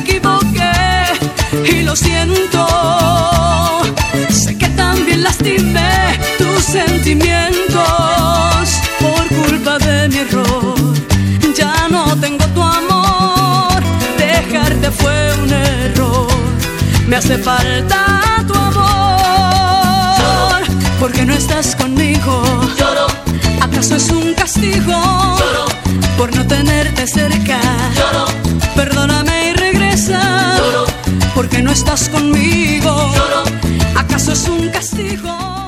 equivoqué y lo siento. Sé que también lastimé tus sentimientos por culpa de mi error. Ya no tengo tu amor, dejarte fue un error. Me hace falta tu amor. Lloro porque no estás conmigo. Lloro. ¿Acaso es un castigo? Lloro por no tenerte cerca. Lloro. Perdóname y regresa. Lloro porque no estás conmigo. Lloro. ¿Acaso es un castigo?